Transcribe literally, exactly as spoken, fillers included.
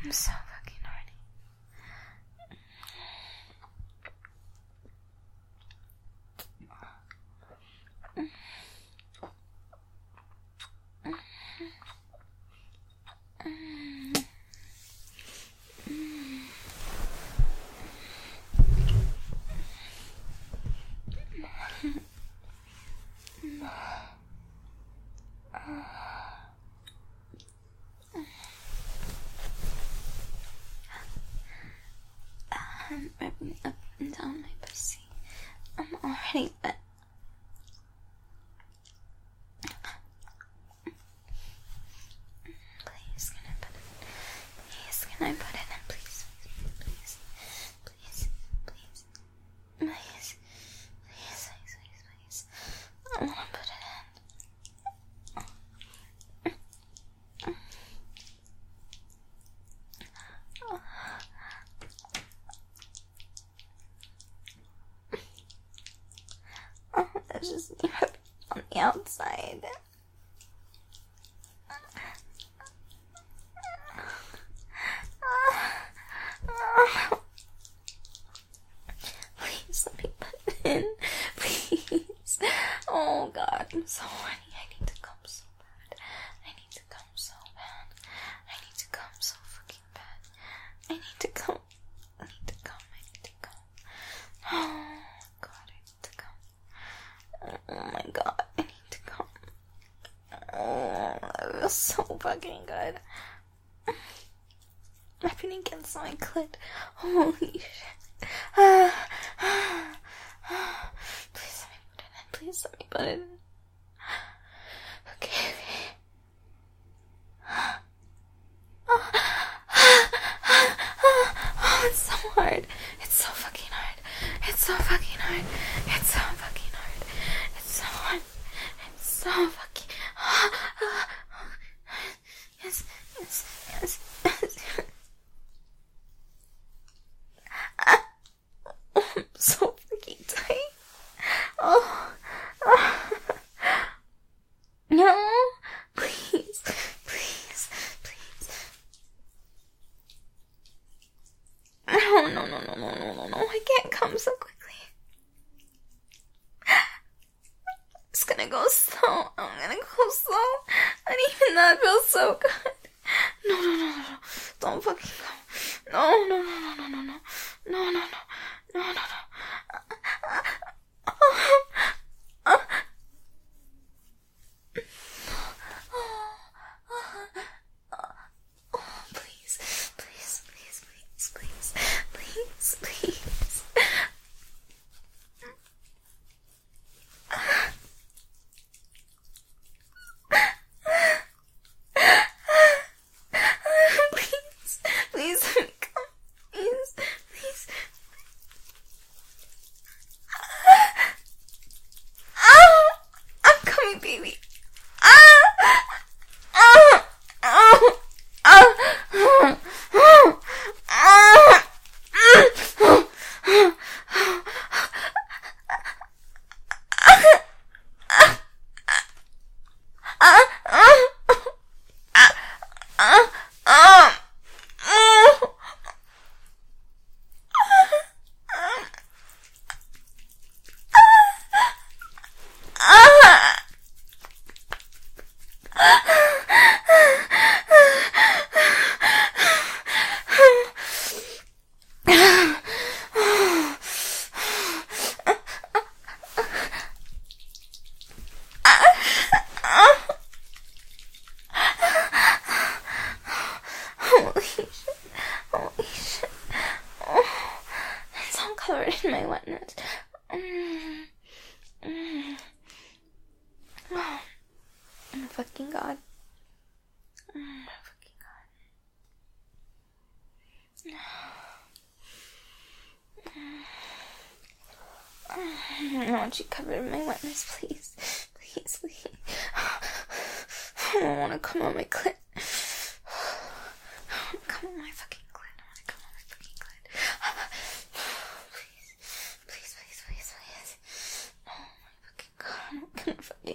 I'm so fucking horny. I'm rubbing up and down my pussy. I'm already wet. Please, can I put it? Please, can I put it in? Please, please, please, please, please, please, please, please, please. I wanna put it in. Oh, there's just me on the outside. Please let me put it in. Please. Oh god, I'm so horny. I need to come so bad. I need to come so bad. I need to come so fucking bad. I need to come. I need to come. I need to come. Oh god, I need to come. Oh my god, I need to come. Oh, that feels so fucking good. Rubbing against my clit. Holy shit. Ah, ah, ah. Please let me put it in. Please let me put it in. Okay, okay. Oh, oh, it's so hard. It's so fucking hard. It's so fucking hard. It's so fucking hard. It's so hard. It's so fucking. Yes, yes, yes, yes. I'm so fucking tight. Oh. Oh. No. Please. Please. Please. No, no, no, no, no, no, no, no. I can't come so quickly. It's gonna go slow. I'm gonna go slow. And even that feels so good. No, no, no, no, no. Don't fucking come. No, no, no, no, no, no, no. No, no, no. No, no, no. Please, please, please, please, please, please, please. Please, please, let me come. Please, please. Ah, I'm coming, baby. Ah, ah, ah, ah, ah, ah, ah. Holy shit. Holy shit. Oh, it's all covered in my wetness. Mm. Mm. Oh. Oh, fucking god. Oh, fucking god. I want you covered in my wetness, please. Please, please. I don't want to come on my clit. I want to come on my fucking clit. I want to come on my fucking clit. Please. Please, please, please, please. Oh my fucking god. I'm gonna fucking